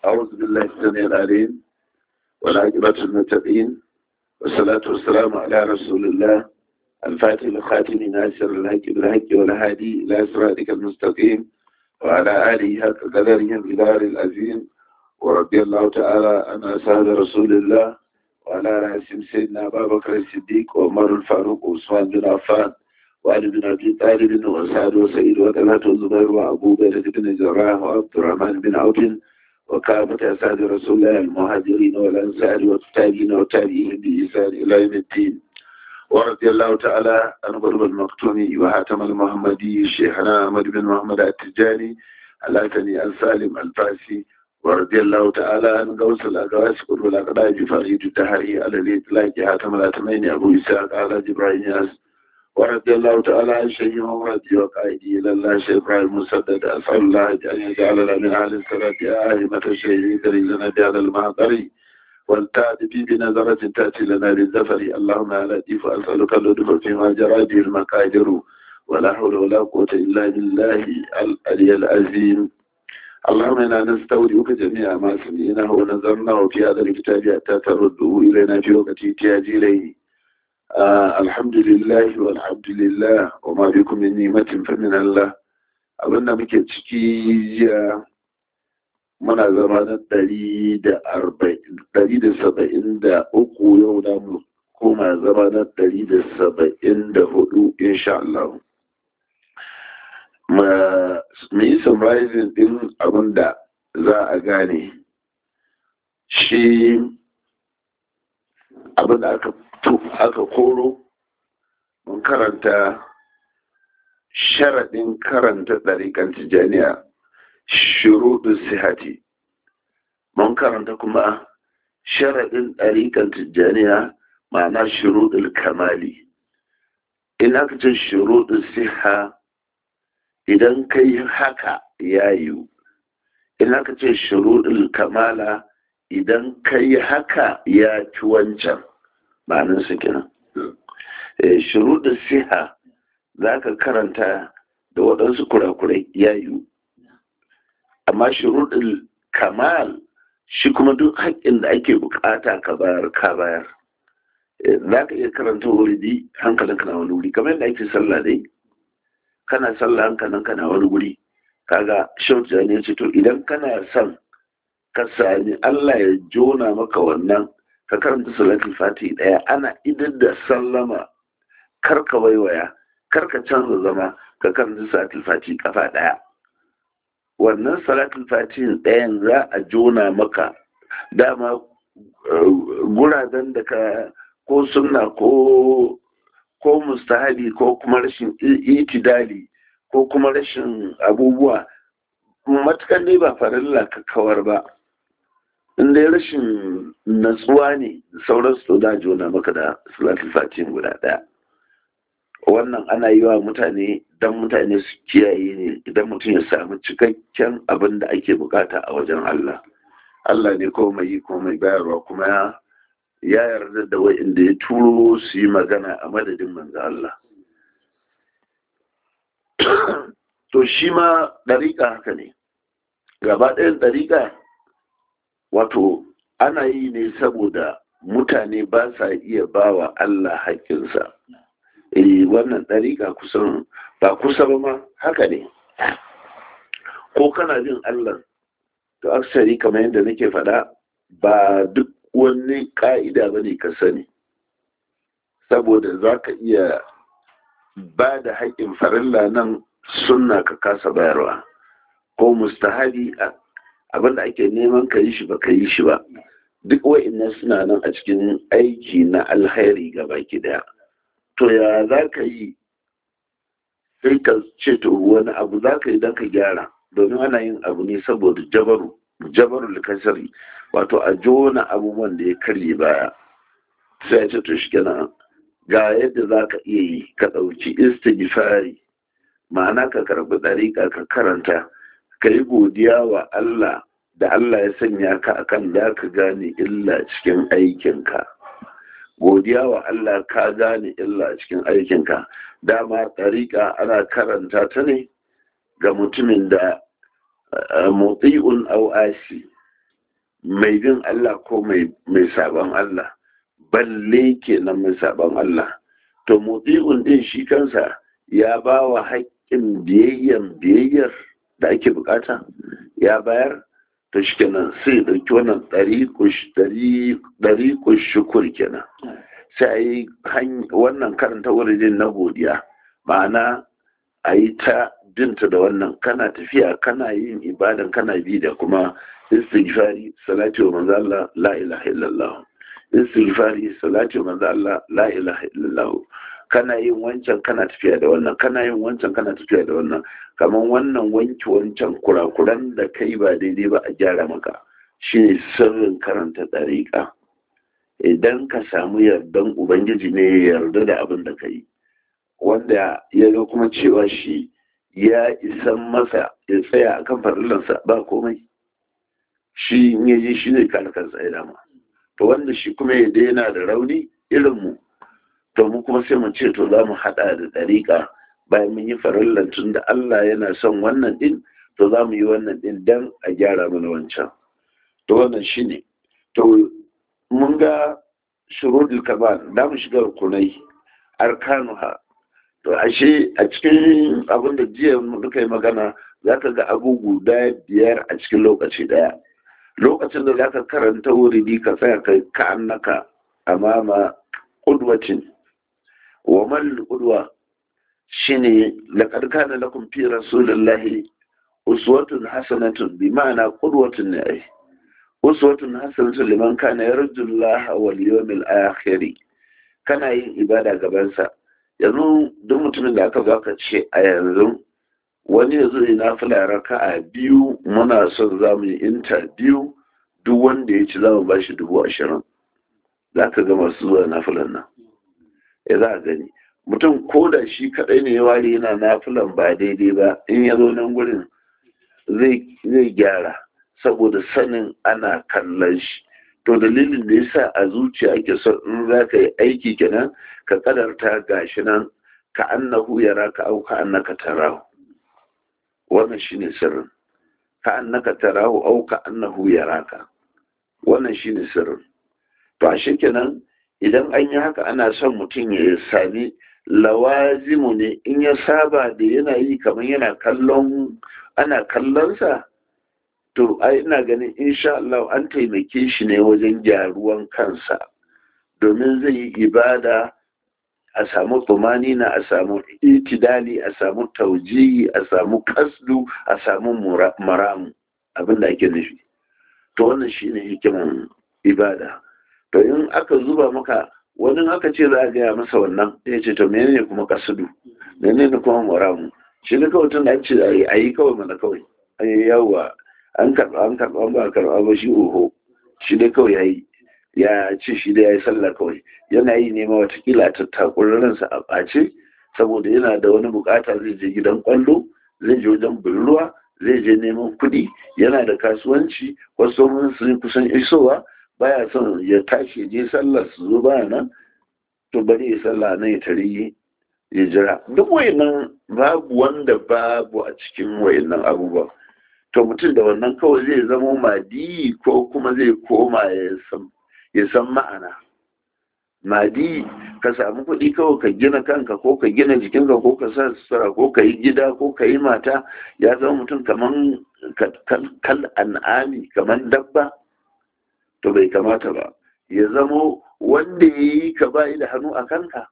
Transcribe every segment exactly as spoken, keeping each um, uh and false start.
أعوذ بالله السميع العليم والعاقبة للمتقين والصلاة والسلام على رسول الله الفاتح الخاتم ناصر الحق بالحق والهادي إلى صراطك المستقيم وعلى آله حق قدره الجلال العظيم ورضي الله تعالى عن أصحاب رسول الله وعلى رأسهم سيدنا أبا بكر الصديق وعمر الفاروق وعثمان بن عفان وعلي بن أبي طالب وسعد وسعيد وطلحة والزبير وأبو بكر بن الجراح وعبد الرحمن بن عوف وكافة أسعد رسول الله المهاجرين والأنصار والتابعين والتابعين بإحسان إلى يوم الدين ورضي الله تعالى عن قلب المكتوم وحاتم المحمدي شيخنا أحمد بن محمد التجاني الأتني السالم الفاسي ورضي الله تعالى عن غوث الأغواس قلب الأقداج فريد الدهري الذي تلاقي حاتم الأتمين أبو إسحاق على جبرائيل ياس ورضي الله تعالى عن شيخ محمد وقائدي إلى الله شيخ إبراهيم مسدد أسأل الله أن يجعلنا من أهل الصلاة آهمة الشيخ لنا بهذا المعطري والتأتي بنظرة تأتي لنا للزفر اللهم لا لطيف أسألك اللطف فيما جرى به المقادر ولا حول ولا قوة إلا بالله العلي العظيم اللهم إنا نستودعك جميع ما سمعناه ونظرناه في هذا الكتاب حتى ترده إلينا في وقت احتياج إليه آه الحمد لله والحمد لله وما بكم من نعمة فمن الله abinda muke ciki jiya muna zama na ɗari da saba'in da uku yau da mu koma zama na ɗari da saba'in da hudu insha Allah mu yi summarizing din abinda za a gane shi abinda aka aka koro mun karanta sharaɗin karanta ɗariƙan tijaniya shuruɗin sihati mun karanta kuma sharaɗin ɗariƙan tijaniya ma'ana shuruɗin kamali in aka ce shuruɗin siha idan ka yi haka ya yiwu in aka ce shuruɗin kamala idan ka yi haka ya ci wancan ma'anin su kenan shuruɗin siha za ka karanta da waɗansu kurakurai ya yiwu amma shuruɗin kamal shi kuma duk haƙƙin da ake buƙata ka bayar ka bayar za ka iya karanta wuridi hankalinka na wani wuri kamar yadda ake sallah dai kana sallah hankalinka na wani wuri kaga shauta ne ce to idan kana son ka sami Allah ya jona maka wannan ka karanta salatul fati daya ana idan da sallama karka waiwaya karka canza zama ka karanta salatul fati kafa daya wannan salatul fati dayan za a jona maka dama guraden da ka ko sunna ko ko mustahabi ko kuma rashin itidali ko kuma rashin abubuwa matukan dai ba farilla ka kawar ba in dai rashin natsuwa ne sauran su da jona maka da salatul fatin guda daya wannan ana yi wa mutane don mutane su kiyaye ne idan mutum ya samu cikakken abin da ake bukata a wajen Allah Allah ne ko mai yi ko mai bayarwa kuma ya ya yarda da wa'inda ya turo su yi magana a madadin manzo Allah to shi ma dariƙa haka ne gaba ɗayan dariƙa wato ana yi ne saboda mutane ba sa iya ba wa Allah haƙƙinsa eh wannan ɗariƙa kusan ba kusa ba ma haka ne ko kana jin Allah to aksari kamar yadda nake faɗa ba duk wani ƙa'ida ba ne ka sani saboda za ka iya ba da haƙƙin farilla nan sunna ka kasa bayarwa ko mustahabi abinda ake neman ka yi shi ba ka yi shi ba duk wa'annan suna nan a cikin aiki na alkhairi ga baki daya to ya za ka yi sai ka ce to wani abu za ka yi don ka gyara domin ana yin abu ne saboda jabaru jabaru likasari wato a jona abubuwan da ya karye baya sai ya ce to shi kenan ga yadda za ka iya yi ka ɗauki istighfari ma'ana ka karɓi ɗariƙa ka karanta ka yi godiya wa Allah da Allah ya sanya ka akan da ka gane illa cikin aikinka godiya wa Allah ka gane illa cikin aikinka dama ɗariƙa ana karanta ta ne ga mutumin da muti'un aw asi mai bin Allah ko mai sabon Allah, balle kenan mai sabon Allah. To mutsi'un din shi kansa ya ba wa haƙƙin biyayyan biyayyar da ake bukata ya bayar, to shi kenan sai ɗauki wannan ɗariƙun shukur kenan. Sai a yi wannan karanta wurin na godiya, ma'ana a yi ta binta da wannan kana tafiya kana yin ibadan kana bi da kuma istighfari salati wa manzo Allah la ilaha illallah, istighfari salati wa manzo Allah la ilaha illallah, kana yin wancan kana tafiya da wannan kana yin wancan kana tafiya da wannan, kamar wannan wanki wancan kurakuran da kai ba daidai ba a gyara maka, shine sirrin karanta dariƙa. Idan ka samu yardan ubangiji ne ya yarda da abin da ka yi, wanda ya ga kuma cewa shi ya isan masa ya tsaya a kan farillansa ba komai, shi in yaji shi zai kare kansa ya dama. To wanda shi kuma ya daina da rauni irinmu, to mu kuma sai mu ce to za mu haɗa da ɗariƙa bayan mun yi farillan tun da Allah yana son wannan ɗin, to za mu yi wannan ɗin don a gyara mana wancan. To wannan shi ne. To mun ga shurudul kamal, da mu shiga rukunai arkanuha. To ashe a cikin abin da jiya muka yi magana za ka ga abu guda biyar a cikin lokaci daya. Lokacin da za ka karanta wuridi ka tsaya kai ka annaka amama qudwatin wa mal qudwa shine laqad kana lakum fi rasulillahi uswatun hasanatun, bi ma'ana qudwatun ne ai uswatun hasanatun liman kana yarjullaha wal yawmil akhir. Kana yin ibada gaban sa. Yanzu duk mutumin da aka baka ce a yanzu wani ya zo ya nafila raka'a biyu, muna son za mu yi interview, duk wanda ya ci za mu ba shi dubu ashirin. Za ka ga masu zuwa nafilan nan ya za a gani mutum ko da shi kaɗai ne ya ware yana nafilan ba daidai ba, in ya zo nan gurin zai gyara saboda sanin ana kallon shi. To dalilin da yasa a zuciya ake son in za ka yi aiki kenan ka kadarta gashi nan ka annahu yaraka au ka annaka tarahu. Wannan shine sirrin. Ka annaka tarahu au ka annahu yaraka. Wannan shine sirrin. To ashe kenan idan an yi haka ana son mutum ya sami lawazimu ne, in ya saba da yana yi kamar yana kallon ana kallonsa, to ai ina ganin insha Allah an taimake shi ne wajen gyaruwan kansa, domin zai yi ibada a samu tumanina, a samu itidali, a samu taujihi, a samu kasdu, a samu maramu, abin da ake nufi. To wannan shine hikiman ibada. To in aka zuba maka wani aka ce za a gaya masa wannan, ya ce to menene kuma kasdu, menene kuma maramu? Shi ne kawai tun da ce a yi kawai mana kawai, a yi yawa an karɓa an karɓa ba karɓa ba shi oho, shi dai kawai ya yi ya ce shi dai ya yi sallah kawai, yana yi nema watakila ta takurarsa a ɓace saboda yana da wani bukata, zai je gidan kwallo, zai je wajen bulruwa, zai je neman kuɗi, yana da kasuwanci, wasu mun sun kusan isowa, baya son ya tashi je sallah su zo baya nan, to bari ya sallah nan ya tari ya jira. Duk wayannan babu wanda babu a cikin wayannan abubuwa. To mutum da wannan kawai zai zama madi ko kuma zai koma ya san ma'ana. Madi ka samu kuɗi kawai ka gina kanka ko ka gina jikinka ko ka sa sutura ko ka yi gida ko ka yi mata, ya zama mutum kaman kal an'ami kaman dabba, to bai kamata ba. Ya zama wanda ya yi ka bayi da hannu a kanka,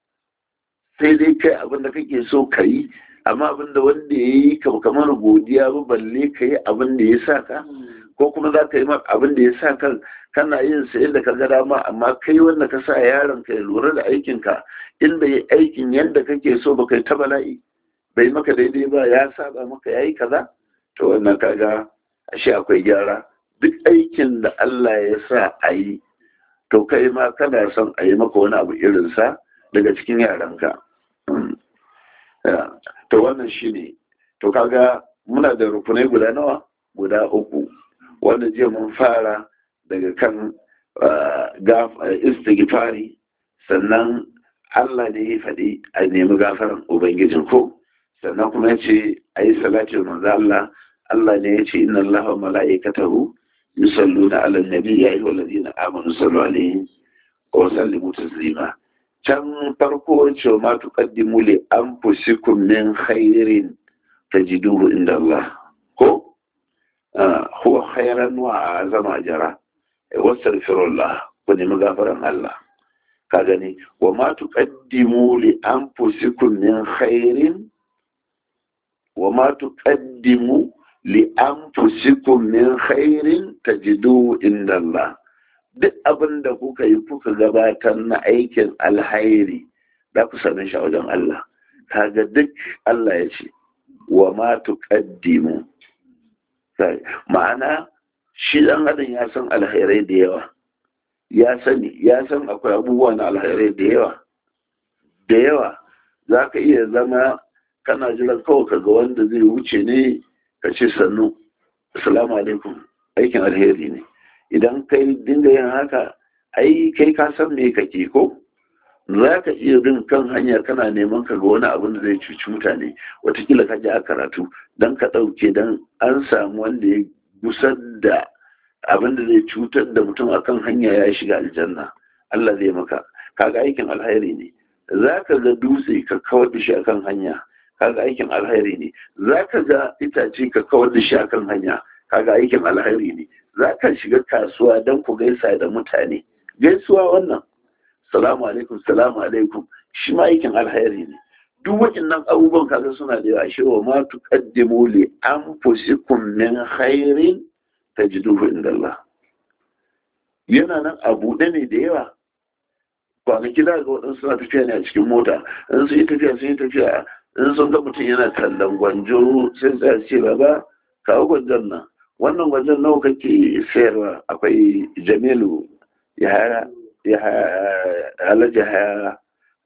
sai dai kai abin da kake so ka yi, amma abinda wanda ya yi kamar godiya ba, balle ka yi abin da ya sa ka, ko kuma za ka yi abin da ya sa kan kana yin sa yadda ka ga dama, amma kai wanda ka sa yaron ka ya lura da aikinka, inda ya aikin yadda kake so ba kai ta bala'i, bai maka daidai ba, ya saba maka ya yi kaza, to wannan kaga ashe akwai gyara. Duk aikin da Allah ya sa a yi, to kai ma kana son a yi maka wani abu irinsa daga cikin yaranka. To wannan shi ne, to kaga muna da rukunai guda nawa? Guda uku, wanda jiya mun fara daga kan istighfari, sannan Allah ne ya faɗi a nemi gafaran Ubangijin ko, sannan kuma ya ce a yi salati wa manzo Allah, Allah ne ya ce inna Allah wa mala'ikatahu yusalluna ala nabi ya ayyuhal ladina amanu sallu alaihi wa sallimu taslima. Can farko cewa ma tuqaddimu li anfusikum min khairin tajiduhu inda Allah ko huwa khairan wa azama ajra wastaghfirullah ku nemi gafaran Allah. Ka gani wa ma tuqaddimu li anfusikum min khairin wa ma tuqaddimu li anfusikum min khairin tajiduhu inda Allah. Duk abin da kuka yi kuka gabatar na aikin alhairi da ku same shi a wajen Allah. Kaga duk Allah ya ce wa ma tuqaddimu, ma'ana shi dan adam ya san alhairai da yawa, ya sani ya san akwai abubuwa na alhairai da yawa da yawa. Za ka iya zama kana jiran kawai kaga wanda zai wuce ne ka ce sannu assalamu alaikum, aikin alheri ne. Idan kai dinga yin haka ai kai ka san me kake ko za ka iya bin kan hanya kana neman ka ga wani abin da zai cuci mutane, watakila ka ji a karatu don ka ɗauke don an samu wanda ya gusar da abin da zai cutar da mutum akan hanya ya shiga aljanna, Allah zai maka. Kaga aikin alheri ne. Za ka ga dutse ka kawar da shi akan hanya, kaga aikin alheri ne. Za ka ga itace ka kawar da shi akan hanya, kaga aikin alheri ne. Za ka shiga kasuwa don ku gaisa da mutane, gaisuwa wannan salamu alaikum salamu alaikum shi ma aikin alheri ne. Duk waɗannan abubuwan kaga suna da yawa. Shi wa ma tuqaddimu li anfusikum min khairin tajiduhu inda Allah. Yana nan a buɗe ne da yawa. Kwanaki da ga waɗansu suna tafiya ne a cikin mota, in sun yi tafiya sun yi tafiya in sun ga mutum yana kallon gwanjo sai tsaya ce baba kawo gwanjon nan, wannan gwanjon nawa kake sayarwa? Akwai Jamilu ya haya ya halaji haya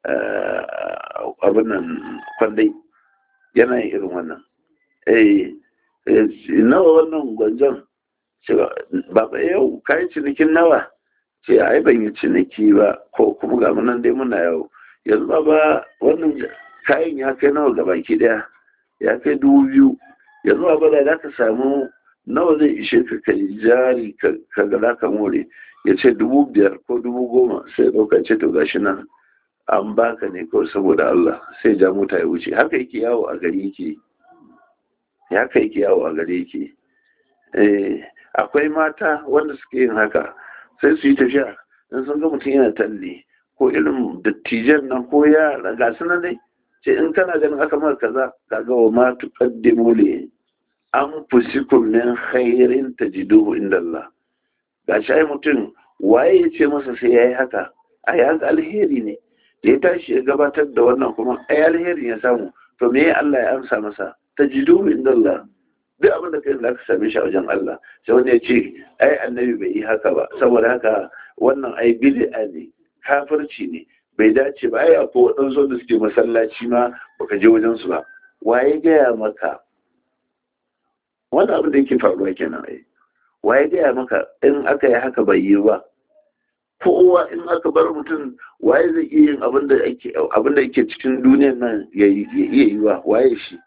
abin nan kwandai yana yin irin wannan. Eh nawa wannan gwanjon? Baba yau kayi cinikin nawa? Ce ai ban yi ciniki ba, ko kuma ga nan dai muna yau. Yanzu baba wannan kayan ya kai nawa gabaki daya? Ya kai dubu biyu. Yanzu baba da za ka samu nawa zai ishe ka kai jari ka ga za ka more? Ya ce dubu biyar ko dubu goma. Sai ɗauka ce to gashi nan an baka ne kawai saboda Allah, sai ja mota ya wuce. Haka yake yawo a gari yake haka yake yawo a gari yake eh akwai mata wanda suke yin haka, sai su yi tafiya in sun ga mutum yana talle ko irin dattijan nan ko yara ga su nan dai, ce in kana ganin aka mara kaza ka ga wa ma tuqaddimu li anfusikum min khairin tajiduhu inda Allah. Ga shi ai mutum waye ya ce masa sai yayi haka? Ai haka alheri ne. Da ya tashi ya gabatar da wannan kuma ai alheri ya samu. To me Allah ya amsa masa? Tajiduhu inda Allah. Duk abin da kai za ka same shi a wajen Allah. Sai wanda ya ce ai annabi bai yi haka ba, saboda haka wannan ai bid'a ne, kafirci ne, bai dace ba. Ai akwai waɗansu da suke masallaci ma baka je wajen su ba. Waye gaya maka? Wannan abin da yake faruwa kenan ai. Waye gaya maka in aka yi haka bai yi ba? Kowa in aka bar mutum waye zai iya yin abin da yake abin da yake cikin duniyar nan ya iya yi wa? Waye shi?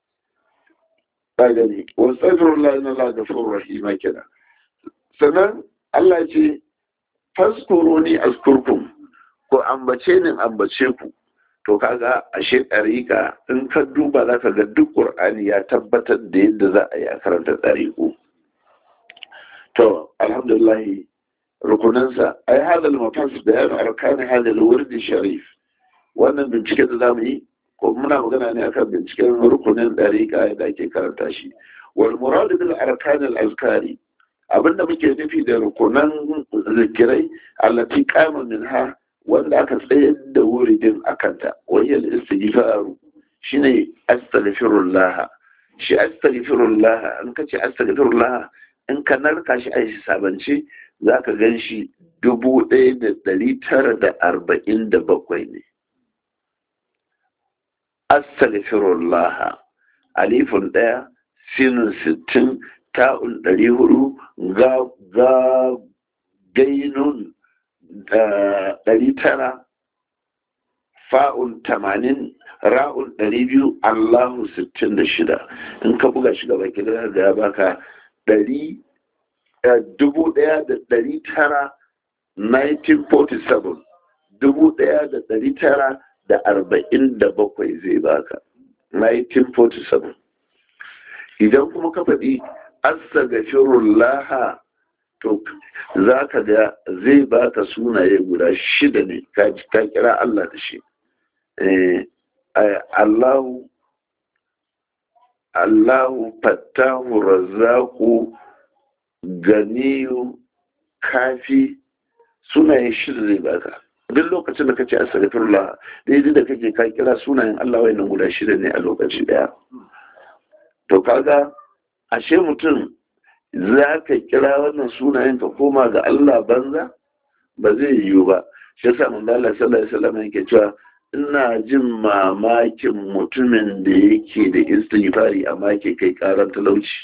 gani wasairullah inna Allah ghafurur rahim kenan. Sannan Allah ce faskuruni azkurkum, ko ambace ni ambace ku. To kaga ashe ɗariƙa in ka duba za ka ga duk ƙur'ani ya tabbatar da yadda za a yi a karanta ɗariƙu. To alhamdulillah rukunansa ai hadal mafas bayan arkanin hadal wurdi sharif. Wannan bincike da zamu yi ko muna magana ne akan binciken rukunin ɗariƙa da ake karanta shi. Wal muradu bil arkanil azkari, abinda muke nufi da rukunan zikirai allati qama minha, wanda aka tsayar da wuridin akanta, wahiyar istighfaru shine astaghfirullah. Shi astaghfirullah an kace astaghfirullah in ka narka shi a sabance zaka gan shi dubu ɗaya da ɗari tara da arba'in da bakwai ne. Astaghfirullah alifun ɗaya, sinin sittin, ta'un ɗari hudu, ga ga gainun ɗari tara, fa'un tamanin, ra'un ɗari biyu, Allahu sittin da shida. In ka buga shi gaba ki da ya baka ɗari dubu ɗaya da ɗari tara nineteen forty-seven dubu ɗaya da ɗari tara da arba'in da bakwai zai baka nineteen forty-seven. Idan kuma ka faɗi astaghfirullah to za ka ga zai baka sunaye guda shida ne ka kira Allah da shi. Allahu Allahu fattahu razzaku ganiyu kafi sunayen shida zai baka. Duk lokacin da kace astaghfirullah daidai da kake ka kira sunayen Allah wayannan guda shida ne a lokaci daya. To kaga ashe mutum za ka kira wannan sunayen ka koma ga Allah banza ba zai yiwu ba. Shi yasa manzo Allah sallallahu alaihi wasallam yake cewa ina jin mamakin mutumin da yake da istighfari amma yake kai karan talauci.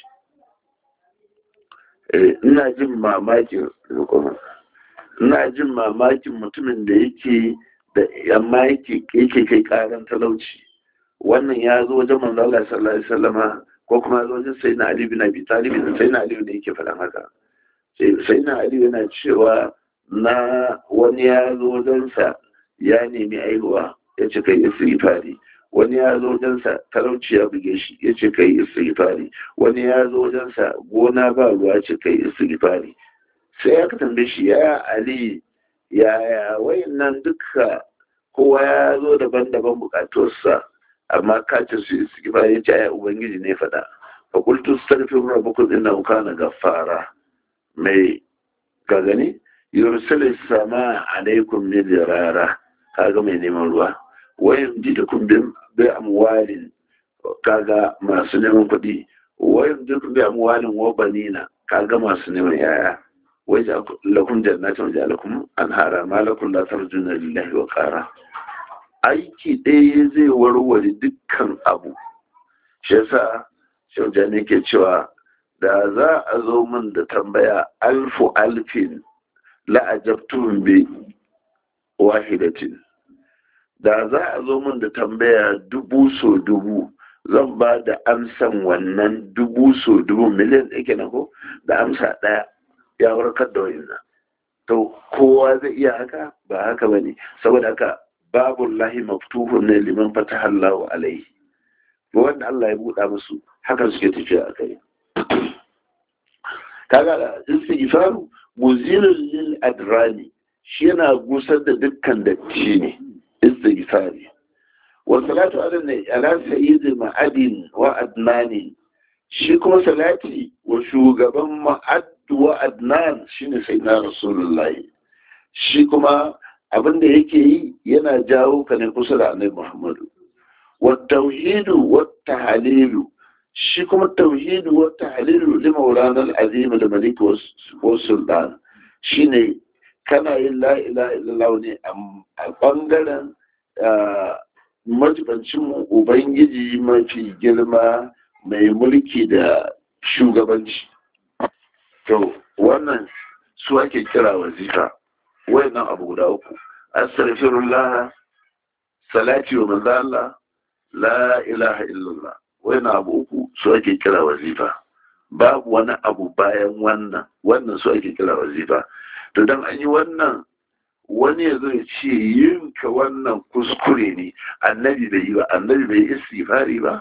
Eh ina jin mamakin ina jin mamakin mutumin da yake da amma yake yake kai karan talauci. Wannan ya zo wajen manzo Allah sallallahu alaihi wasallama ko kuma zo wajen sayyidina Ali bin Abi Talib da sayyidina Ali ne yake faɗan haka. Sayyidina Ali yana cewa na wani ya zo wajen sa ya nemi aihuwa ya ce kai istighfari, wani ya zo wajen sa talauci ya buge shi ya ce kai istighfari, wani ya zo wajen sa gona ba ruwa ya ce kai istighfari. Sai ya tambaye shi ya Ali ya wayannan duka kowa ya zo daban-daban bukatunsa amma ka ce su istighfari ya ce ai ubangiji ne faɗa fa qultu astaghfiru rabbakum innahu kana ghaffara mai ka gani yursilis sama alaikum midrara kaga mai neman ruwa wayan jidukum bi amwalin kaga masu neman kuɗi wayan jidukum bi amwalin wa banina kaga masu neman yaya waje lakum jannatin wa lakum anhara ma lakum la tarjuna lillahi wa qara. Aiki ɗaya zai warware dukkan abu. Shi yasa shaujani ke cewa da za a zo min da tambaya alfu alfin la'ajabtun bi wahidatin. Da za a zo min da tambaya dubu so dubu zan ba da amsan wannan dubu so dubu miliyan ɗaya kenan ko da amsa ɗaya ya warkar da wa'innan. To kowa zai iya haka ba haka bane saboda haka babu lahi maftuhun ne liman fataha Allahu alaihi. Wanda Allah ya buɗa musu haka suke tafiya a kai. Kaga istighfaru muzilul lil adrani shi yana gusar da dukkan datti ne istighfari. Wa salatu ala ne ala sayyidil ma'adin wa adnani shi kuma salati wa shugaban ma'ad wa adnan shine sayyidina rasulullahi. Shi kuma abin da yake yi yana jawo ka ne kusa da annabi Muhammadu. Wa tauhidu wa tahlilu shi kuma tauhidu wa tahlilu li maulana al-azim al-malik wa sultan shine kana yin la ilaha illallah ne a bangaren majibancin mu ubangiji mafi girma mai mulki da shugabanci. To wannan su ake kira wazifa. Wayannan abu guda uku astaghfirullah salati wa manzo Allah la ilaha illallah wayannan abu uku su ake kira wazifa. Babu wani abu bayan wannan wannan su ake kira wazifa. To dan an yi wannan wani ya zo ya ce yin ka wannan kuskure ne annabi bai yi ba annabi bai yi istighfari ba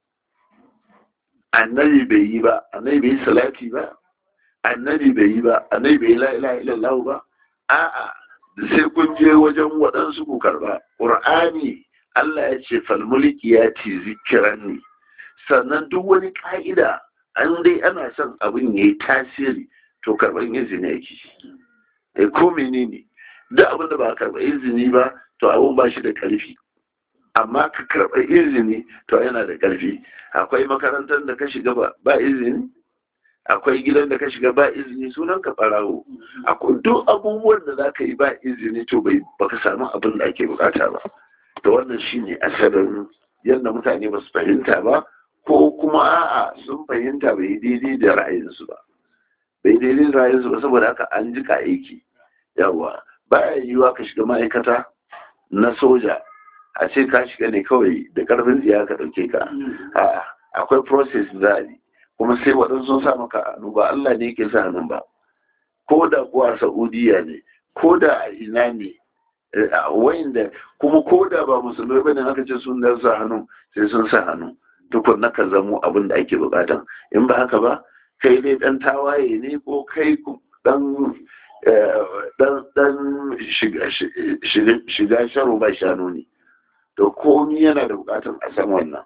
annabi bai yi ba annabi bai yi salati ba annabi bai yi ba annabi bai yi la ilaha illallah ba a'a sai kun je wajen waɗansu ku karɓa. Ƙur'ani Allah ya ce falmulki ya ci zikiran ne sannan duk wani ƙa'ida an dai ana son abin ya yi tasiri to karɓar izini yake. E ko menene duk abin da ba a karɓar izini ba to abin ba shi da ƙarfi amma ka karɓar izini to yana da ƙarfi. Akwai makarantar da ka shiga ba izini akwai gidan da ka shiga ba izini sunan ka ɓarawo. Akwai duk abubuwan da za ka yi ba izini to bai baka samu abin da ake bukata ba. To wannan shine asalin yadda mutane ba su fahimta ba ko kuma a'a sun fahimta bai daidai da ra'ayinsu ba bai daidai da ra'ayinsu ba saboda haka an ji ka aiki yawa baya yiwuwa ka shiga ma'aikata na soja a ce ka shiga ne kawai da karfin tsiya ka ɗauke ka a'a akwai process za a yi kuma sai waɗansu sun sa maka hannu ba Allah ne yake sa hannun ba, ko da kuwa Saudiya ne, ko da a ina ne, wayanda kuma ko da ba musulmai bane aka ce sun da sa hannu sai sun sa hannu tukun na ka zamo abin da ake bukatan. In ba haka ba kai dai dan tawaye ne ko kai dan dan dan shiga shiga sharo ba shanu ne, to komi yana da bukatan a san wannan.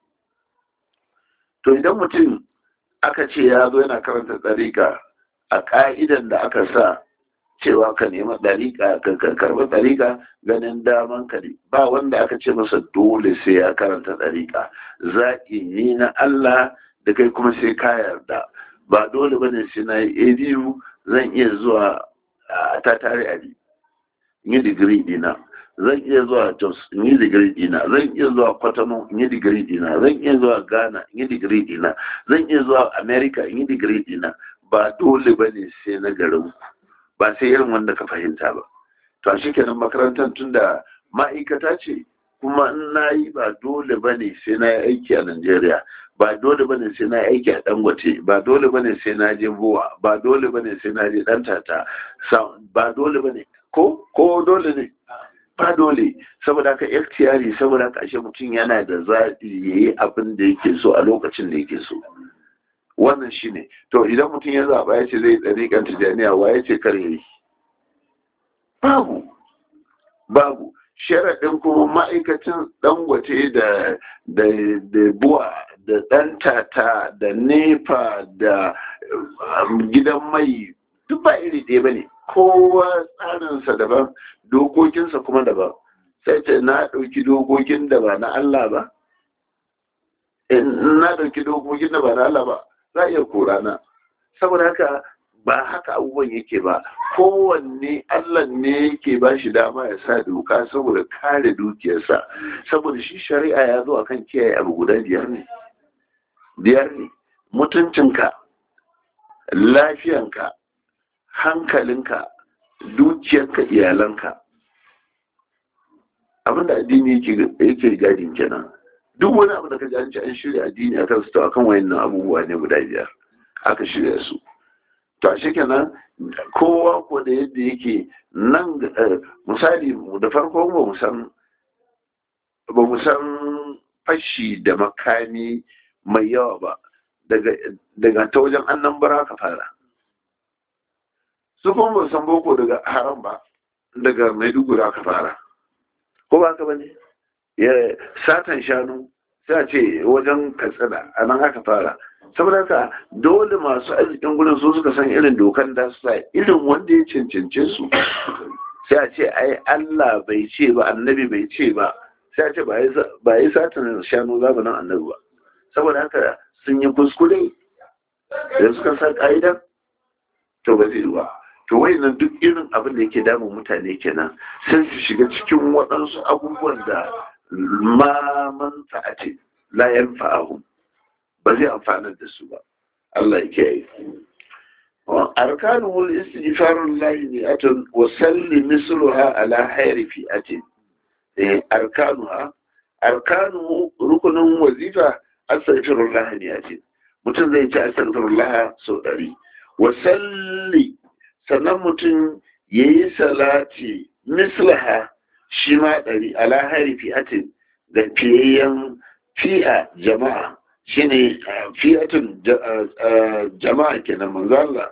To idan mutum aka ce ya zo yana karanta ɗariƙa a ƙa'idan da aka sa cewa ka nema ɗariƙa ka karɓi ɗariƙa ganin daman ka ne, ba wanda aka ce masa dole sai ya karanta ɗariƙa, zaƙi ne na Allah da kai kuma sai ka yarda. Ba dole bane sai na yi A B U zan iya zuwa a ta tare a yi digiri dina, zan iya zuwa Jos in yi digiri dina, zan iya zuwa Kwatano in yi digiri dina, zan iya zuwa Ghana in yi digiri dina, zan iya zuwa America in yi digiri dina. Ba dole bane sai na garin, ba sai irin wanda ka fahimta ba. To a shikenan makarantar tun da ma'aikata ce, kuma in na yi ba dole bane sai na yi aiki a Najeriya, ba dole bane sai na yi aiki a Dangote, ba dole bane sai na je Buwa, ba dole bane sai na je Dantata, ba dole bane ko ko dole ne, ba dole. Saboda haka ikhtiyari, saboda haka ashe mutum yana da zaɓi yayi abin da yake so a lokacin da yake so. Wannan shine. To idan mutum ya zaɓa ya ce zai ɗariƙan Tijjaniya, wa ya ce kar yayi? Babu, babu. Sharaɗin kuma ma'aikacin Dangote da da da Buwa da Dantata da Nepa da gidan mai duk ba iri ɗaya bane. Kowa tsarinsa daban, dokokinsa kuma daban. Sai ce na ɗauki dokokin da ba na Allah ba, na ɗauki dokokin da ba na Allah ba, za a iya korana. Saboda haka ba haka abubuwan yake ba, kowanne Allah ne yake ba shi dama ya sa doka saboda kare dukiyarsa, saboda shi shari'a ya zo akan kiyaye abu guda biyar ne. Biyar ne: mutuncinka, lafiyanka, hankalinka, dukiyarka, iyalanka. Abinda addini yake gadin kenan. Duk wani abu da ka ji an shirya addini a kansu, to akan wayannan abubuwa ne guda biyar aka shirya su. To a shekenan kowa ko da yadda yake nan, misali da farko ba mu san ba mu san fashi da makami mai yawa ba, daga daga ta wajen annan bara ka fara. Su kuma ba san boko daga haram ba, daga Maiduguri aka fara, ko ba ka bane? Ya satan shanu sai a ce wajen Katsina a nan aka fara. Saboda haka dole masu arzikin gudun su suka san irin dokan da su sa irin wanda ya cancance su. Sai a ce ai Allah bai ce ba, annabi bai ce ba, sai a ce ba yi satan shanu zamanin annabi ba. Saboda haka sun yi kuskure da suka sa ƙa'idan, to ba zai ba. To wayannan duk irin abin da yake damun mutane kenan, sai su shiga cikin waɗansu abubuwan da ma man ta'ati la yanfa'ahum, ba zai amfanar da su ba. Allah ya kiyaye. Arkanuhul istighfarul lahi ni'atun wa salli misluha ala hayri fi'atin. Eh arkanuha, arkanu rukunin wazifa astaghfirullah ni'atin. Mutum zai ci astaghfirullah sau ɗari. Wa salli, sannan mutum yayi salati mislaha shi ma ɗari ala hayri fi'atin, da fiyayyen fi'a jama'a. Shine fi'atun jama'a kenan manzo Allah.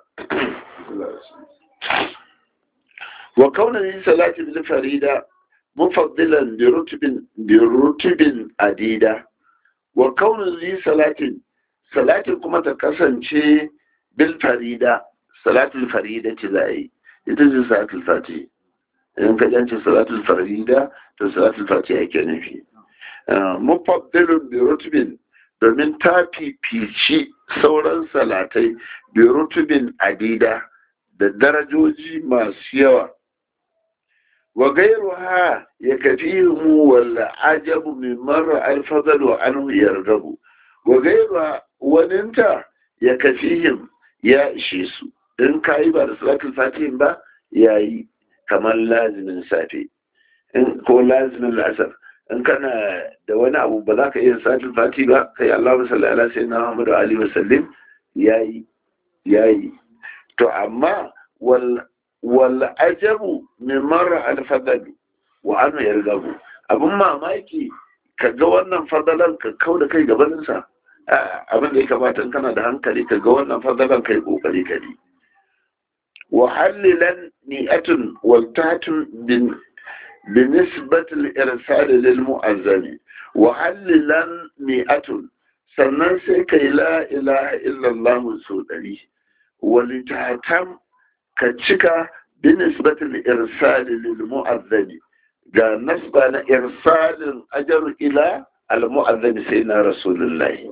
Wa kaunan salati bil farida mufaddilan bi rutbin bi rutbin adida. Wa kaunan salatin salatin kuma ta kasance bil farida, salatul farida ce za a yi, ita ce salatul fati. In ka jance salatul farida to salatul fati ake nufi. Mufaddilun bi rutbin, domin ta fifici sauran salatai bi rutubin adida, da darajoji masu yawa. Wa gairu ha ya kafi mu wala ajabu min marra alfazal wa anhu yargabu. Wa gairu ha waninta ya kafihim, ya ishe su. In ka yi ba da salatul fatihin ba, ya yi kamar lazimin safe ko lazimin la'asar. in kana da wani abu ba za ka iya salatul fati ba kai Allahumma salli ala sayyidina Muhammad wa alihi wa sallim yayi yayi to amma wal wal ajabu min marra al fadl wa an yargabu abun mamaki ka ga wannan fadalan ka kauda kai gabanin sa abin da ya kamata in kana da hankali ka ga wannan fadalan kai kokari ka bi wa halilan ni'atun wal tatun bin بنسبة الإرسال للمؤذن وحللا مئة sannan sai kai la ilaha illallah sau ɗari wani tatam ka cika binisbatul irsali lil mu'azzani ga nasba na irsalin ajar ila al mu'azzani sai na rasulullahi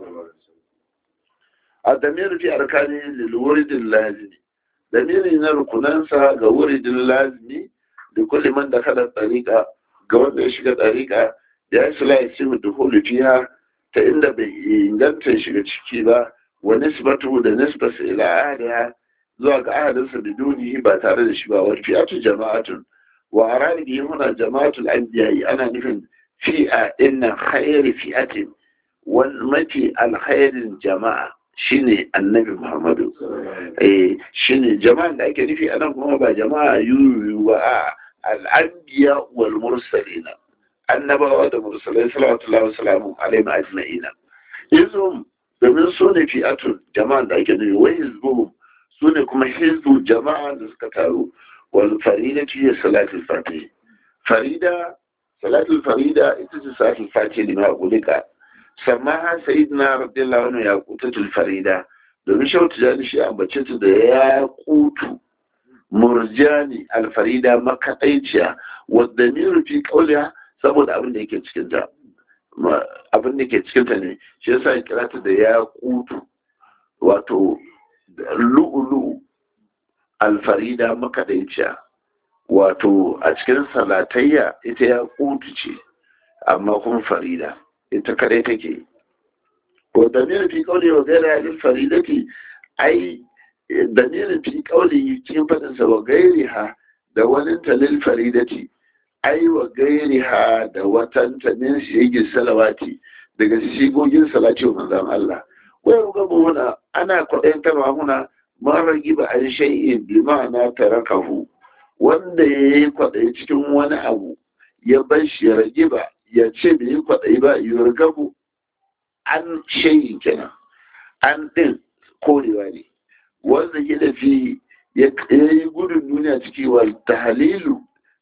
a damir fi arkani lil wuridin lazimi damiri na rukunansa ga wuridin lazimi da kullum man da kada tsarika ga wanda ya shiga tsarika ya yi sula ya ce da hulu fiha ta inda bai inganta ya shiga ciki ba wa nisbatu da nisbasa ila ahadiha zuwa ga ahadinsa da dunihi ba tare da shi ba wa fi'atu jama'atun wa arabi huna jama'atul anbiya'i ana nufin fi'a inna khayri fi'atin wal mafi alkhairin jama'a shine annabi Muhammadu eh shine jama'a da ake nufi anan kuma ba jama'a yuyu ba a al-anbiya wal mursalina annabawa da mursalai sallallahu alaihi alaihim ajma'ina izum domin su ne fi'atun jama'a da ake nufi wa hizbu su ne kuma hizbu jama'a da suka taru wal farida fi salatul fatih farida salatul farida ita ce salatul fatih lima ulika samaha sayyidina radiyallahu anhu ya kutatul farida domin shautu jani shi ambace ta da ya kutu murjani alfarida makaɗaiciya wadda ni rufi kauliya saboda abin da yake cikinta abin da ke cikinta ne shi yasa ya kira ta da ya kutu wato lu'ulu alfarida makaɗaiciya wato a cikin salatayya ita ya kutu ce amma kuma farida ita kadai take ko damir fi kauli wa gaira lil faridati ai damir fi kauli cikin fadin sa wa gairiha da wani ta lil faridati ai wa gairiha da watan ta min shigin salawati daga shigogin salati wa manzon Allah wai ga muna ana kwadantarwa muna man ragiba an shay'in bi ma'ana tarakahu wanda yayi kwadai cikin wani abu ya bar shi ya ragiba ya ce bai yi kwaɗayi ba yurgabu an shayi kenan an ɗin korewa ne wanda ya dafi ya yi gudun duniya ciki wa tahlilu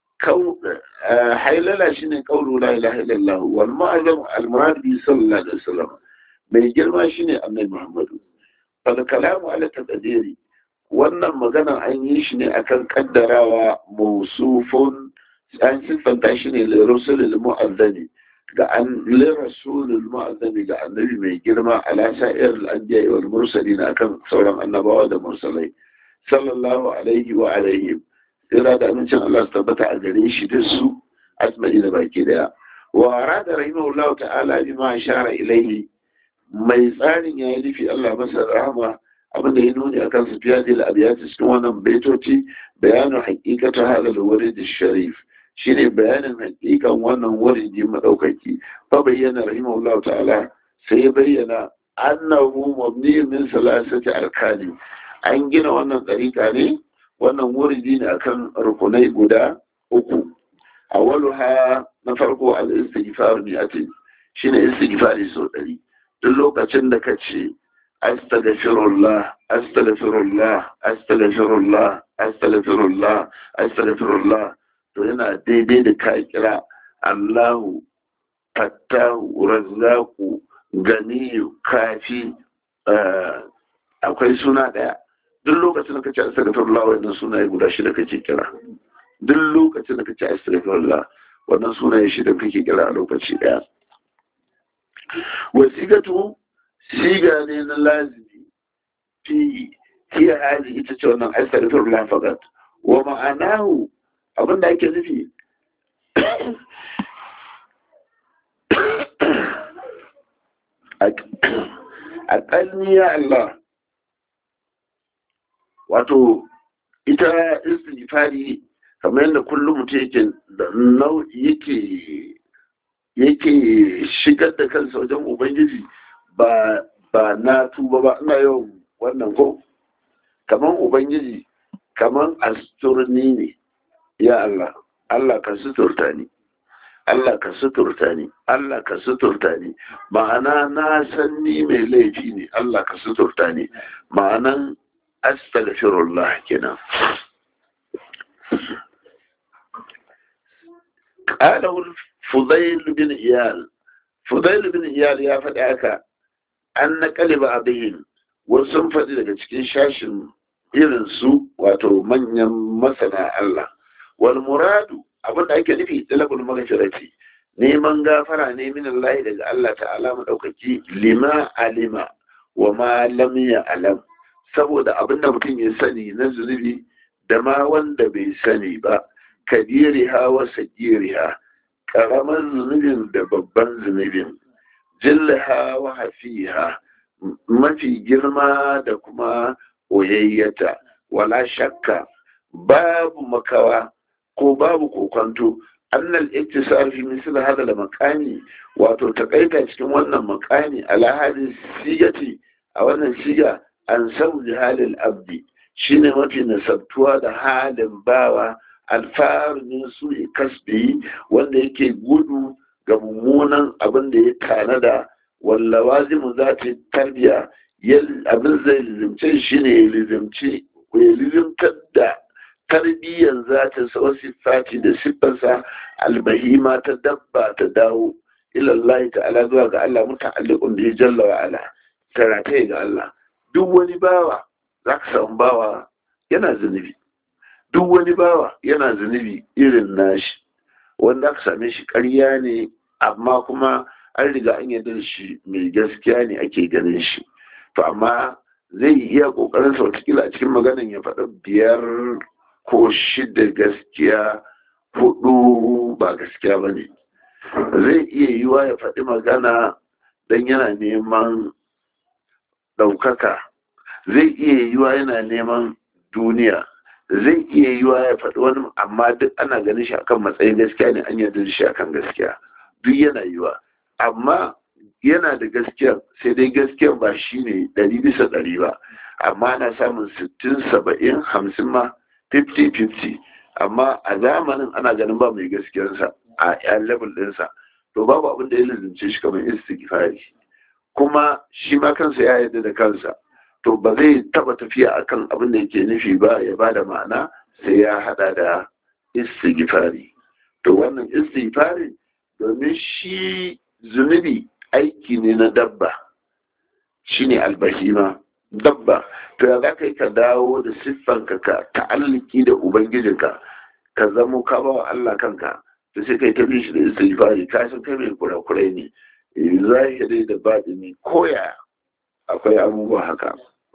hailala shi ne kauru la ilaha illallah wal ma'azam al murad bi sallallahu alaihi wasallam mai girma shine annabi muhammadu fal kalamu ala taqdiri wannan magana an yi shi ne akan kaddarawa mawsufun an siffanta shi ne lirasulul mu'azzami ga an lirasulul mu'azzami ga annabi mai girma ala sa'iril anbiya wal mursalin akan sauran annabawa da mursalai sallallahu alaihi wa alaihim ira da amincin Allah su tabbata a gare shi da su asmani da baki daya wa arada rahimahullahu ta'ala bima ashara ilaihi mai tsarin ya yi nufi Allah masa rahama abinda ya nuni akan su fiya da abiyati cikin wannan baitoci bayanin hakikatu hadal warid sharif shine bayanin hakikan wannan waridi madaukaki fa bayyana rahimahullahu ta'ala sai ya bayyana annahu mabni min salasati arkani an gina wannan tsarika ne wannan waridi ne akan rukunai guda uku awwaluha na farko al-istighfar ni'ati shine istighfari so dari duk lokacin da kace astaghfirullah astaghfirullah astaghfirullah astaghfirullah astaghfirullah to yana daidai da ka kira Allahu fattahu razzaqu ganiyu kafi akwai suna daya duk lokacin da kace astaghfirullah wannan sunaye guda shida kake kira duk lokacin da kace astaghfirullah wannan sunaye shida kake kira a lokaci daya wasigatu siga ne na lazimi fi hiya hali ita ce wannan astaghfirullah faqat wa ma'anahu abinda ake nufi a ƙalmiya Allah wato ita istighfari kamar yadda kullum mutum yake da nau'i yake yake shigar da kansa wajen ubangiji ba ba na tuba ba. Ina yawan wannan ko kaman ubangiji kaman asturni ne, ya Allah Allah ka suturta ni, Allah ka suturta ni, Allah ka suturta ni, ma'ana na san ni mai laifi ne, Allah ka suturta ni, ma'anan astaghfirullah kenan. qala Fudail bin Iyal, Fudail bin Iyal ya faɗi haka, an naƙali ba abin wasu sun faɗi daga cikin shashin irin su wato manyan masana Allah. Wal muradu abinda ake nufi talabul maghfirati, neman gafara ne min Allah daga Allah ta'ala madaukaki, lima alima wa ma lam ya'lam, saboda abinda mutum ya sani na zunubi da ma wanda bai sani ba, kabiriha wa sagiriha, karaman zunubin da babban zunubin, jillaha wa hafiha, mafi girma da kuma oyayyata. Wala shakka, babu makawa ko babu kokonto, annal iktisar fi misal hada da makani, wato takaita cikin wannan makani ala hadin sigati, a wannan siga an sauji halin abdi, shine mafi nasabtuwa da halin bawa, alfaru min su'i kasbi, wanda yake gudu ga mummunan abin da ya tanada, walla wazimu zati tarbiya, abin zai lizimce shi ne ya lizimci ya lizimtar da tarbiyyar zatin sa wasu sifati da siffarsa albahima ta dabba ta dawo ilallahi ta'ala zuwa ga Allah, muta'alliqun bi jalla wa ala, taratai ga Allah. Duk wani bawa za ka samu bawa yana zunubi, duk wani bawa yana zunubi irin nashi, wanda aka same shi ƙarya ne amma kuma an riga an yarda shi mai gaskiya ne ake ganin shi. To amma zai iya ƙoƙarin sa watakila a cikin maganin ya faɗa biyar ko shida gaskiya, hudu ba gaskiya ba ne. Zai iya yiwa ya faɗi magana don yana neman ɗaukaka, zai iya yiwa yana neman duniya, zai iya yiwa ya faɗi wani amma duk ana ganin shi akan matsayin gaskiya ne, an yarda shi akan gaskiya, duk yana yiwa. Amma yana da gaskiya, sai dai gaskiyar ba shi ne ɗari bisa ɗari ba, amma ana samun sittin saba'in hamsin ma fifty fifty, amma a zamanin ana ganin ba mai gaskiyarsa a yan level ɗinsa. To babu abin da ya lizince shi kamar istighfari, kuma shi ma kansa ya yarda da kansa. To ba zai taba tafiya akan abin da yake nufi ba ya ba da ma'ana sai ya hada da istighfari. To wannan istighfari, domin shi zunubi aiki ne na dabba, shine albahima, dabba. To ya za ka yi ka dawo da siffanka ka ta'alliki da ubangijinka, ka zamo ka ba wa Allah kanka, to sai kai ta bi shi da istighfari. Ka san kai mai kurakurai ne, zahiri da batini, koya akwai abubuwa haka.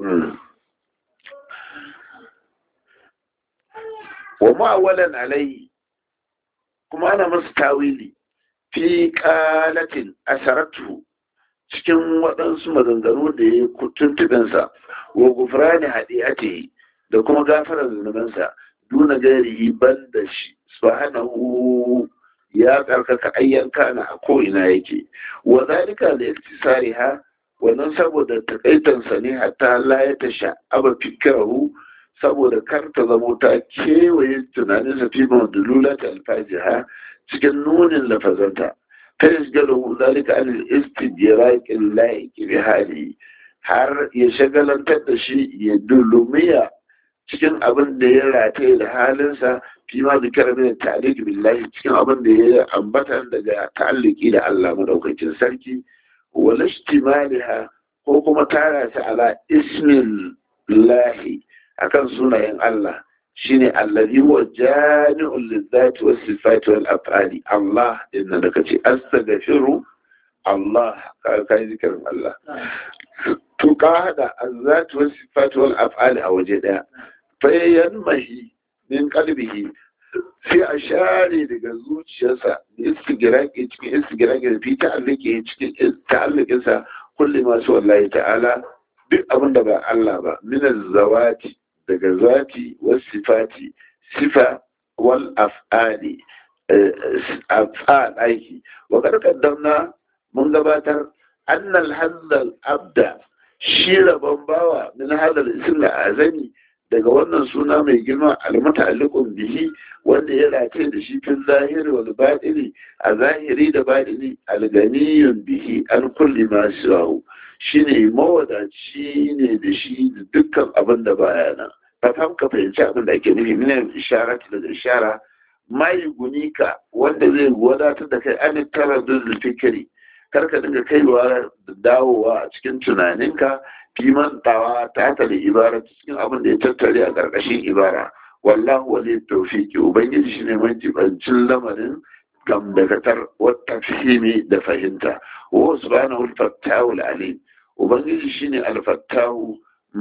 Wa ma'awalan alai, kuma ana masu tawili fi qalatin asaratu, cikin waɗansu maganganu da ya tuntuɓinsa, wa gufrani hadiyatihi, da kuma gafarar zunubansa, duna gairihi ban da shi subhanahu, ya karkaka ayyanka na a ko'ina yake. Wa zalika da iktisariha, wannan saboda takaitansa ne, hatta la ya tasha aba fikirahu, saboda kar ta zamo ta kewaye tunaninsa fi mawdululat alfajiha, cikin nunin lafazanta, ta yasgalahu zalika an istijraqil laiki bi hali, har ya shagalantar da shi ya dulumiya cikin abin da ya rataye da halinsa, fi ma zikara min ta'alliq billahi, cikin abin da ya ambata daga ta'alliki da Allah madaukakin sarki, wala ishtimaliha, ko kuma tara ta ala ismin lahi, akan sunayen Allah, shine allazi huwa jami'un lizati was sifati wal af'ali. Allah inna da kace astaghfiru Allah, ka kai zikirin Allah, to ka hada azzati was sifati wal af'ali a waje daya, fa yanmahi min qalbihi, sai a share daga zuciyarsa istigraqi, cikin istigraqi da fi ta'alluqi, cikin ta'alluqinsa kulli ma su wallahi ta'ala, duk abin da ba Allah ba, min zawati, daga zati was sifati, sifa wal af'ali, a ɗaki wa ƙarƙaddamna mun gabatar annal hazzal abda shi rabon bawa min hadal isla azami daga wannan suna mai girma almuta'alliqun bihi wanda ya race da shi fil zahiri wal batini a zahiri da batini alganiyun bihi an kulli ma shahu shine mawadaci ne da shi da dukkan abin da baya nan fafam ka fahimci abin da ake nufi min isharati da ishara mai gunika wanda zai wadatar da kai an taraddud fikri karka dinga kaiwa da dawowa a cikin tunaninka fimantawa ta ta da ibara cikin abin da ya tattare a ƙarƙashin ibara wallahu wali tawfiqi ubangiji shine mai jibancin lamarin gamdakatar wata fahimi da fahimta wa subhanahu al-fattahu al-alim ubangiji shine al-fattahu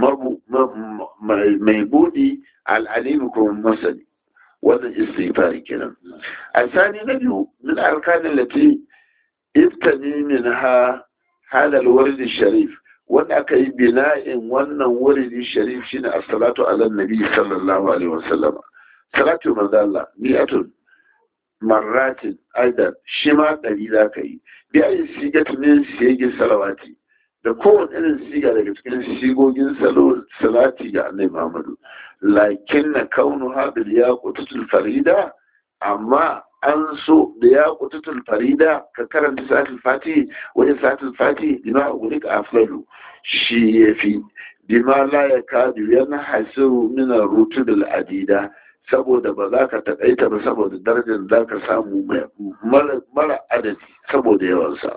mai budi al-alim kuma masani wannan istighfari kenan asani na biyu min arkanin lati iftani minha hada al-ward sharif wanda aka yi bina'in wannan wuridi sharif shine as-salatu ala nabi sallallahu alaihi wasallam salatu manzo Allah mi'atun marratin aidan shi ma dari za ka yi bi ayi sigatu min sigin salawati da kowane irin siga daga cikin sigogin salati ga annabi Muhammadu lakin na kaunu habil ya qututul farida amma an so da ya qututul farida ka karanta salatul fati wajen salatul fati bima ugulika aflalu shi yafi bima la yakadu yana hasiru min ar-rutub al-adida saboda ba za ka taƙaita ba saboda darajar za ka samu mara adadi saboda yawansa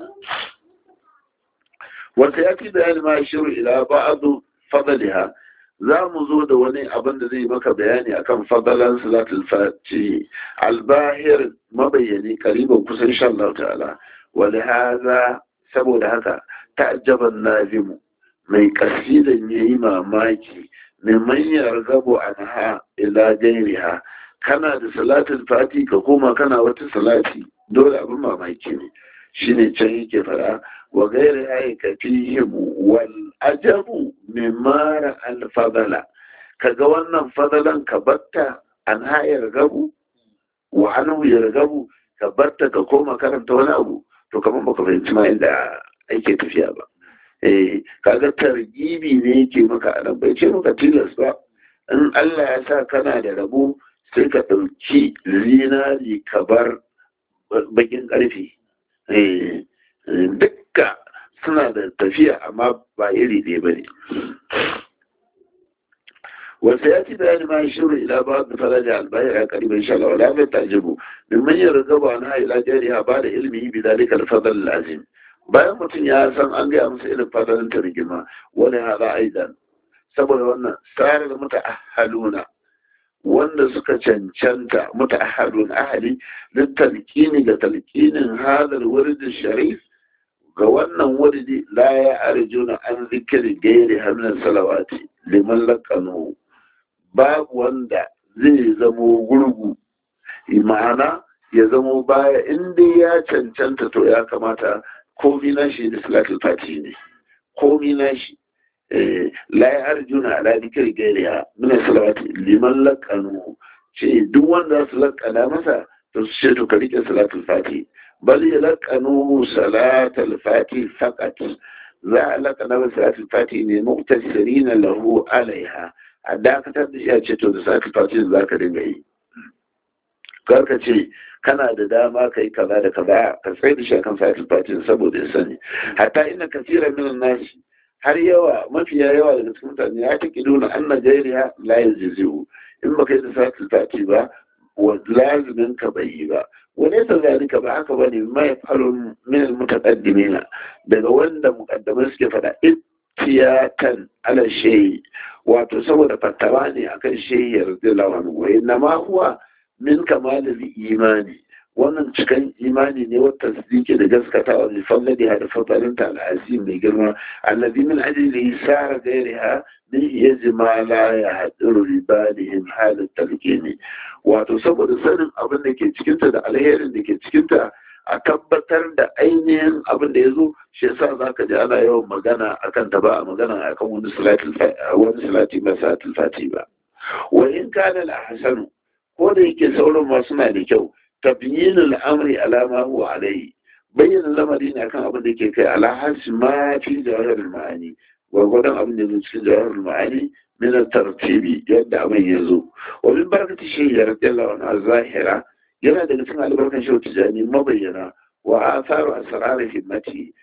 wata ya fi bayani ma shiru ila ba'adu fadaliha za mu zo da wani abin da zai maka bayani akan fadalan salatul fati albahir mabayyani kariban kusan sha Allah ta'ala wali haza saboda haka ta'ajjaban nazimu mai kasidan yayi mamaki neman yargabo anha ila gairiha kana da salatul fati ka koma kana wata salati dole abin mamaki ne shine can yake fara wa gairi ai ka fihim wal ajabu mimara al fadala kaga wannan fadalan ka batta an hayar gabu wa anhu yargabu ka batta ka koma karanta wani abu to kamar baka fahimci ma inda ake tafiya ba eh kaga targibi ne yake maka anan bai ce maka tilas ba in Allah ya sa kana da rabo sai ka dauki zinari ka bar bakin karfi eh dukka suna da tafiya amma ba iri ɗaya ba ne wasu ya ci bayani ma shiru ila ba da faraja albayar a karibin shala wala mai tajibu domin yin rigaba na ila jariya ba da ilmi bi dalika alfadal lazim bayan mutum ya san an gaya masa irin fadalin ta rigima wani hada aidan saboda wannan tsarin muta'ahhaluna wanda suka cancanta muta'ahhalun ahli littalqini da talqinin hadal wurid sharif ga wannan wuridi la ya arjuna an zikri gairi hamlan salawati liman laqanu babu wanda zai zamo gurgu ma'ana ya zamo baya inda ya cancanta to ya kamata komi na shi da salatul fati ne komi na shi la ya arjuna ala zikri gairiha min salawati liman laqanu ce duk wanda su laqana masa to su ce to ka rike salatul fati bal yalqanu salatul fati faqat za a laqana salatul fati ne muqtasirin lahu alaiha a dakatar da shi a ce to da salatul fati za ka dinga yi karka ce kana da dama kai kaza da kaza ka tsaye da shi akan salatul fati saboda ya sani hatta ina kasira min nasi har yawa mafiya yawa daga cikin mutane ya ta kiduna anna gairiya la yajzi'u in baka yi da salatul fati ba wa lazimin ka bai yi ba wani ta zalika ba haka bane mai falon min mutaqaddimina daga wanda muqaddamai suke fada ittiyatan ala shay wato saboda fatawa ne akan shay radiyallahu anhu wa inna ma huwa min kamalil imani wannan cikin imani ne wata tasdiki da gaskatawa da falladi da fadarin ta al'azim mai girma annabi min ajli sara gairiha min yajma la ya hadiru ribalihim halat talqini wato saboda sanin abin da ke cikin ta da alherin da ke cikin ta a tabbatar da ainihin abin da yazo shi yasa zaka ji ana yawan magana akan ta ba a magana akan wani salatul wani salati ba salatul fati ba wa in kana al-ahsanu ko da yake sauran ma suna da kyau tabyin al'amri ala ma huwa alayhi bayyana lamari ne akan abin da yake kai ala hasi ma fi jawahir al-ma'ani gwargwadon abin da yake cikin jawahir al-ma'ani min at-tartibi yadda abin ya zo wa min barakati shaykh radiyallahu anhu zahira yana daga cikin albarkan shehu tijani mabayyana wa atharu asrar himmati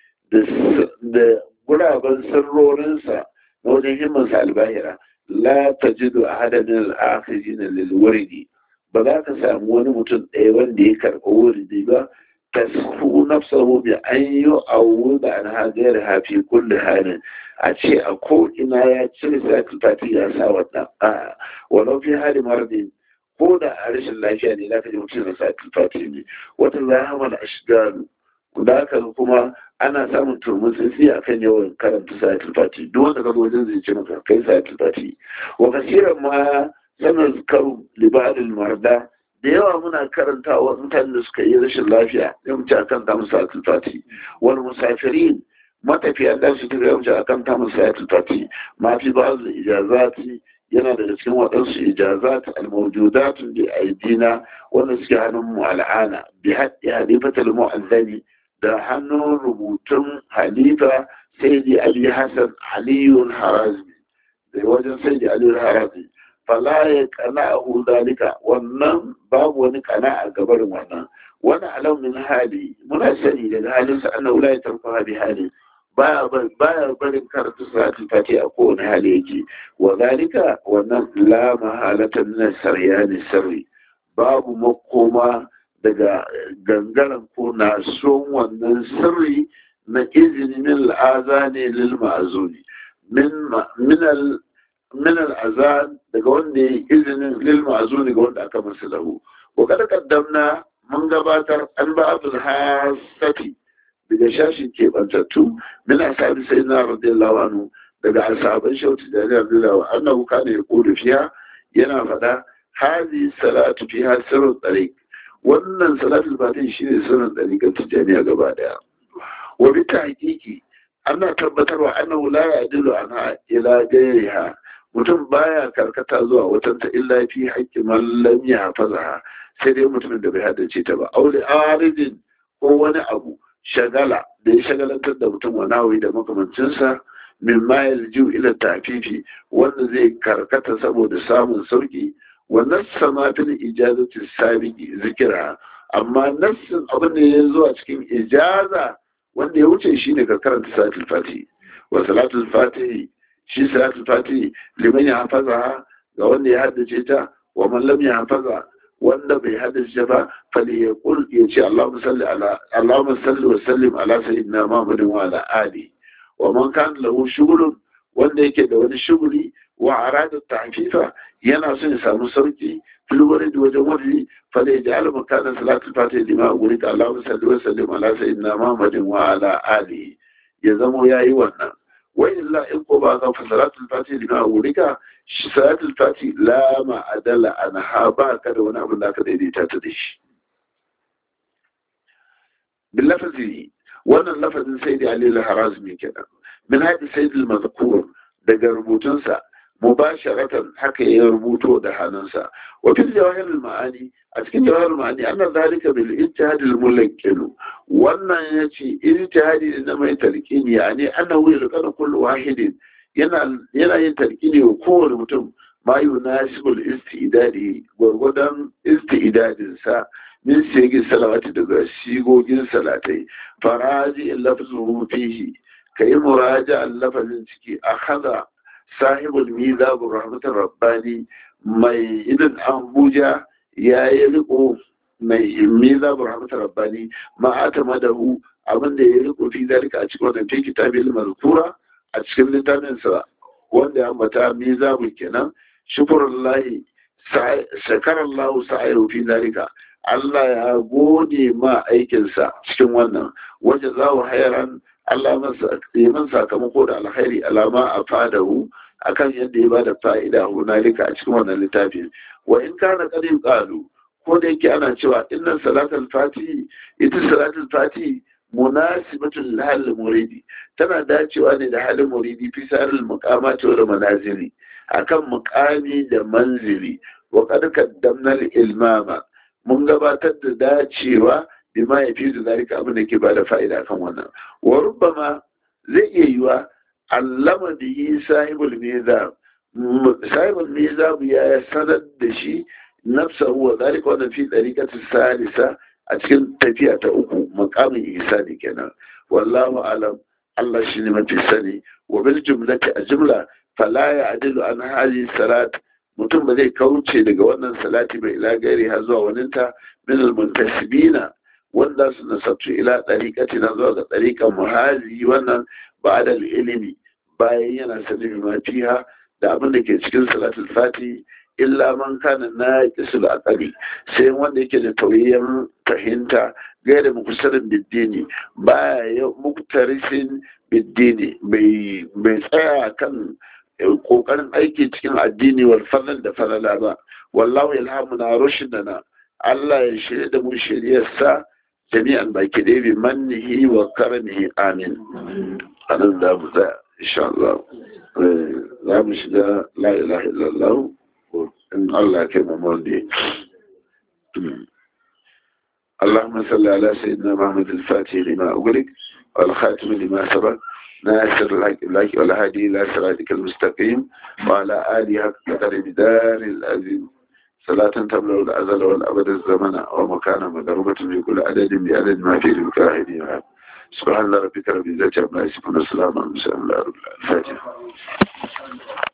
da guraben sirrorinsa na wajen himmansa albahira la tajidu ahadan min al-akhizina lil wuridi ba za ka samu wani mutum ɗaya wanda ya karɓi wuridi ba tasku nafsahu bi an yu'awwida an hajjar hafi kulli halin a ce a ko ina ya cire salatul fati ya sa wannan a walau fi hali maradin ko da a rashin lafiya ne zaka ji mutum na salatul fati ne wata zahamal ashgalu da haka kuma ana samun turmutsitsi a kan yawan karanta salatul fati duk wanda ka zo wajen zai ce maka kai salatul fati wa kasiran ma sanar karu libadul marda da yawa muna karanta wa mutanen da suka yi rashin lafiya ya mutu a kan tamu salatul fati wani musafirin matafiya da su tuka ya mutu a kan tamu salatul fati ma fi ba da ijazati yana daga cikin waɗansu ijazat al-mawjudatun bi aidina wanda suke hannun mu al'ana bi haddi halifatul mu'azzani da hannun rubutun halifa sayyidi ali hasan aliyun harazmi da wajen sayyidi ali harazmi fala ya kana'ahu dalika wannan babu wani kana a gabarin wannan wani alamin hali muna sani daga halinsa annahu la yatarfa bi hali baya baya barin karatu salatul fati a kowane hali yake wa dalika wannan la mahalatan min saryani sirri babu makoma daga gangaren ko na son wannan sirri na izini min al'azani lil ma'zuni min min al min al'azan daga wanda ya yi izinin lil ma'zuni ga wanda aka masa lahu wa kada kaddamna mun gabatar an ba abul hasati daga shashin keɓantattu min ashabi sayyidina radiyallahu anhu daga ashaban shauti da radiyallahu anhu kana ya kudu fiya yana faɗa hazi salatu fiha sirrul tariq wannan salatul fatih shine sirrin tariqar tijaniya gaba daya wa bi tahqiqi ana tabbatarwa annahu la ya'dilu anha ila ghayriha mutum baya karkata zuwa watanta illa fi haƙƙi mallam ya hafaza sai dai mutumin da bai haddace ta ba aure aridin ko wani abu shagala da ya shagalantar da mutum wa nawi da makamancinsa min mayal ju ila tafifi wanda zai karkata saboda samun sauki wa nassa ma fil ijazati sabiqi zikira amma nassin abin da ya zo a cikin ijaza wanda ya wuce shine ka karanta salatul fatihi wa salatul fatihi shi salatul fatihi liman ya hafaza ga wanda ya haddace ta wa man lam ya hafaza wanda bai haddace ba fali ya kul ya ce Allahumma salli ala Allahumma salli wa sallim ala sayyidina Muhammadin wa ala ali wa man kana lahu shughlun wanda yake da wani shuguli wa arada ta'fifa yana son ya samu sauki fil warid wajen wadi fali ya ja'ala makanan salatul fatihi lima urida Allahumma salli wa sallim ala sayyidina Muhammadin wa ala ali ya zamo yayi wannan وإلا إن قبض فصلاة الفاتحة لما أولك صلاة الفاتحة لا ما أدل عنها باكد ونعم الله كذلك تتدش باللفظ وانا اللفظ سيدي علي الحرازمي كده من هذا السيد المذكور دقى ربوتنسا مباشرة حكى يربوتو دهاننسا وفي الجواهر المعاني أتكين جواهر المعاني أن ذلك بالاجتهاد الملكن وانا يأتي اجتهاد إنما يتركين يعني أنه يلقن كل واحد ينا يتركين وكل متم ما يناسب الاستعداد وغدا استعداد سا من سيغ الصلوات دقى سيغو جن صلاتي فراجع اللفظ فيه كي مراجع اللفظ أخذ sahibul mizabur rahmatur rabbani mai idan Abuja ya yi riko mai mizabur rahmatur rabbani ma atamadahu abinda ya riko fi zalika a cikin wannan fi kitabil mazkura a cikin littafin sa wanda ya ambata mizabul kenan shukrullahi shakarallahu sa'iru fi zalika Allah ya gode ma aikinsa cikin wannan wajen zawo hairan Allah man sakamako da alkhairi alama a fadahu akan yadda ya bada fa'ida hunalika a cikin wannan littafin wa in kana qadim qalu ko da yake ana cewa innan salatul fati ita salatul fati munasibatul hal muridi tana dacewa ne da halin muridi fi saril muqamati wa manazili akan muqami da manzili wa qad qaddamna al ilmama mun gabatar da dacewa bima ya fi da zalika abin da ke ba da fa'ida kan wannan wa rubbama zai iya yiwa allama bihi sahibul mizab sahibul mizab ya sanar da shi nafsahu wa zalika wa fi tariqati salisa a cikin tafiya ta uku maqamin ihsani kenan wallahu alam Allah shi ne mafi sani wa bil jumlati a jumla fala ya adilu an hali salat mutum ba zai kauce daga wannan salati bai ila gairi har zuwa waninta min al muntasibina wanda su nasabtu ila tariqati na zuwa ga tariqan muhazi wannan ba'da al ilmi bayan yana sani ma fiha da abin da ke cikin salatul fati illa man kana naqisul aqli sai wanda yake da tauyen fahimta gaira mukusarin biddini baya ya muktarisin biddini bai bai tsaya kan kokarin aiki cikin addini wal fadl da falala ba wallahu ilhamuna rushdana Allah ya shirya da mu shiriyarsa jami'an baki da bi mannihi wa karamihi amin anan da mu da insha Allah za mu shiga la ilaha illallah in Allah ke mu monde اللهم صل على سيدنا محمد الفاتح لما أغلق والخاتم لما سبق ناصر الحق والهادي إلى صراطك المستقيم وعلى آله حق قدر بدار العظيم صلاة تبلغ الأزل والأبد الزمن ومكان مضروبة في كل عدد بعدد ما في المكاهدين سبحان الله ربك رب العزة عما يصفون وسلام على المرسلين الفاتحة